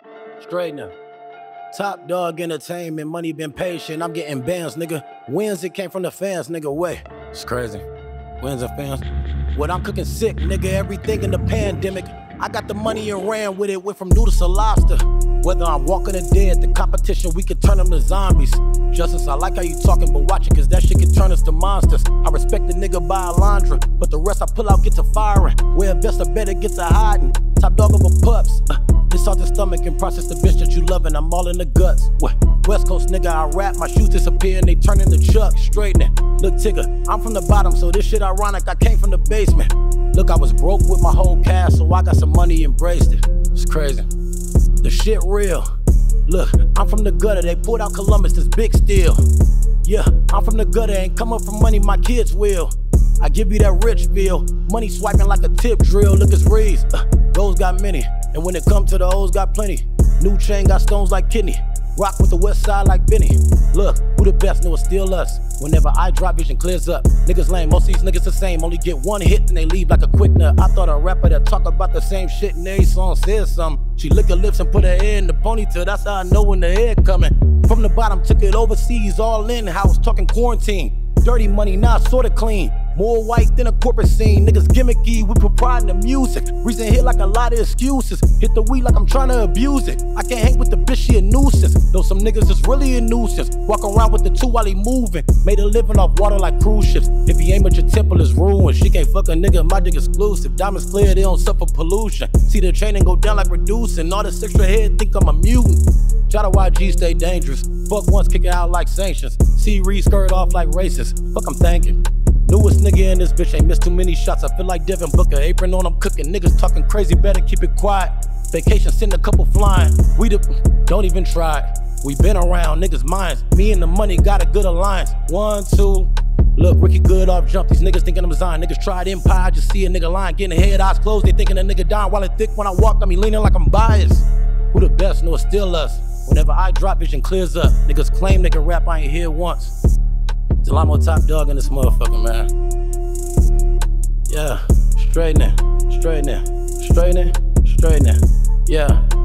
Straight now. Top Dog Entertainment, money been patient. I'm getting bands, nigga. Wins, it came from the fans, nigga. Way. It's crazy. Wins and fans. What I'm cooking sick, nigga. Everything in the pandemic. I got the money and ran with it. Went from noodles to lobster. Whether I'm walking or dead, the competition, we could turn them to zombies. Justice, I like how you talking, but watch it, cause that shit can turn us to monsters. I respect the nigga by Alondra, but the rest I pull out get to firing. Where a vest, I better get to hiding. Top dog over pups. This off the stomach and process the bitch that you loving. I'm all in the guts. What? West Coast nigga, I rap, my shoes disappear and they turn into Chuck. Straightening. Look, Tigger, I'm from the bottom, so this shit ironic. I came from the basement. Look, I was broke with my whole cast, so I got some money, embraced it. It's crazy. The shit real. Look, I'm from the gutter, they pulled out Columbus, this big steel. Yeah, I'm from the gutter, ain't come up from money, my kids will. I give you that rich feel, money swiping like a tip drill. Look, it's Reeds, those got many, and when it come to the O's, got plenty. New chain got stones like kidney, rock with the west side like Benny. Look, who the best, know it's still us. Whenever I drop, vision clears up. Niggas lame, most of these niggas the same. Only get one hit and they leave like a quick nut. I thought a rapper that talk about the same shit in every song says something. She lick her lips and put her hair in the ponytail. That's how I know when the hair coming. From the bottom, took it overseas, all in house, talking quarantine. Dirty money, now sorta clean. More white than a corporate scene. Niggas gimmicky, we put pride in the music. Reason here like a lot of excuses. Hit the weed like I'm trying to abuse it. I can't hang with the bitch, she a nuisance. Though some niggas is really a nuisance. Walk around with the two while he moving. Made a living off water like cruise ships. If he aim at your temple, it's ruined. She can't fuck a nigga, my dick exclusive. Diamonds clear, they don't suffer pollution. See the chain and go down like reducing. All this extra head think I'm a mutant. Shout out YG, stay dangerous. Fuck once, kick it out like sanctions. See Reed skirt off like racist. Fuck I'm thinking. Newest nigga in this bitch ain't missed too many shots. I feel like Devin Booker, apron on, I'm cooking. Niggas talking crazy, better keep it quiet. Vacation, send a couple flying. We don't even try it. We been around niggas' minds. Me and the money got a good alliance. 1, 2. Look, Ricky Good off jump. These niggas thinking I'm Zion. Niggas tried Empire, I just see a nigga lying. Getting head, eyes closed. They thinking a nigga dying while it thick. When I walk, I mean leaning like I'm biased. Who the best? No, it's still us. Whenever I drop, vision clears up. Niggas claim they can rap, I ain't here once. Till I'm on Top Dog in this motherfucker, man. Yeah, straightening, straightening, straightening, straightening. Yeah.